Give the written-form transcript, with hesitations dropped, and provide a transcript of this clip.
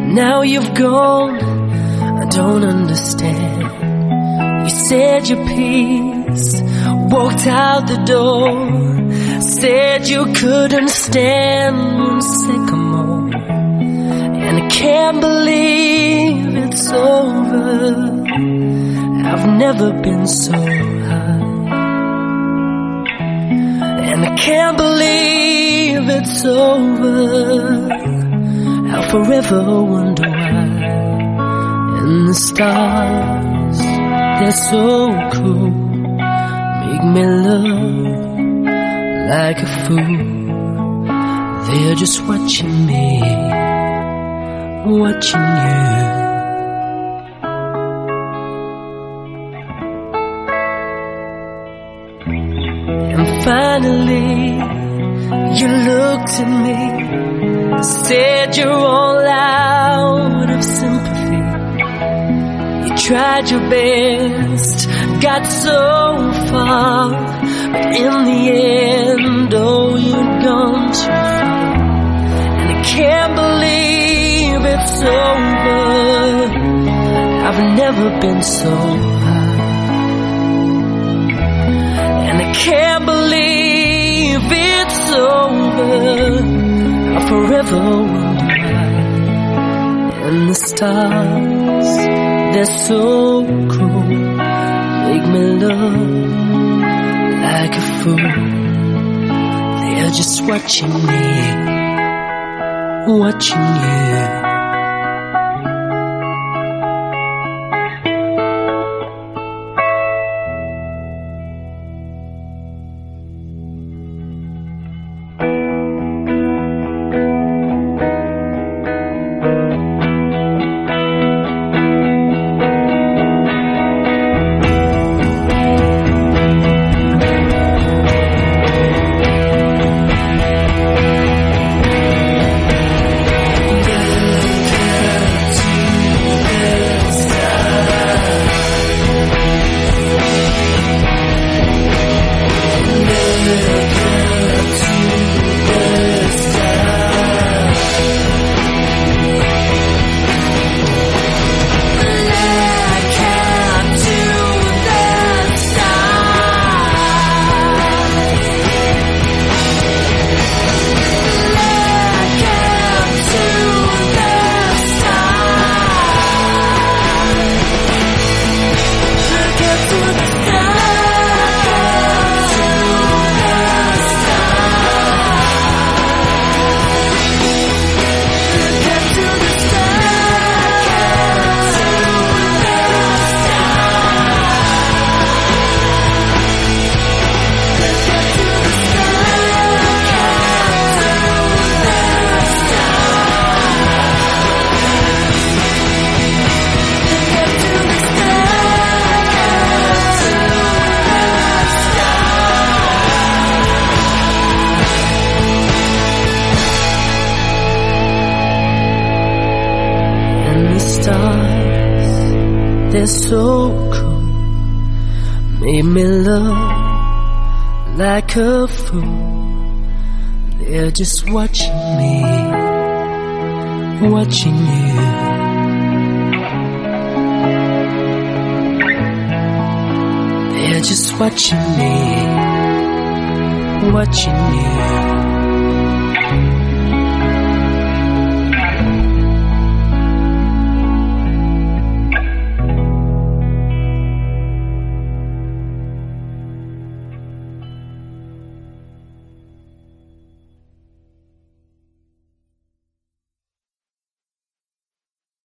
Now you've gone, I don't understand. You said your piece, walked out the door, said you couldn't stand one second more. And I can't believe it's over. I've never been so high. And I can't believe it's over. I'll forever wonder why. And the stars, they're so cool, make me look like a fool. They're just watching me, watching you. And finally, you looked at me, said you're all out of sympathy. You tried your best, got so far, but in the end, oh, you'd gone too far. And I can't believe it's over. I've never been so high. And I can't believe it's over. I'll forever wonder why. And the stars, they're so cruel, make me look like a fool. They're just watching me, watching you. Stars, they're so cool, made me look like a fool. They're just watching me, watching you. They're just watching me, watching you.